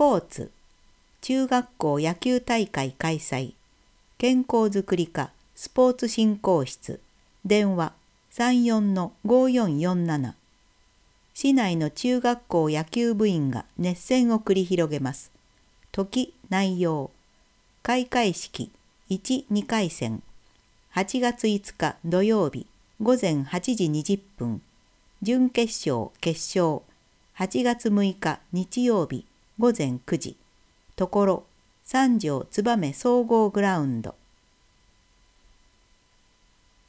ポーツ、中学校野球大会開催、健康づくり課スポーツ振興室、電話34-5447。市内の中学校野球部員が熱戦を繰り広げます。時、内容、開会式1、2回戦、8月5日土曜日午前8時20分、準決勝、決勝、8月6日日曜日午前9時、ところ、三条燕総合グラウンド。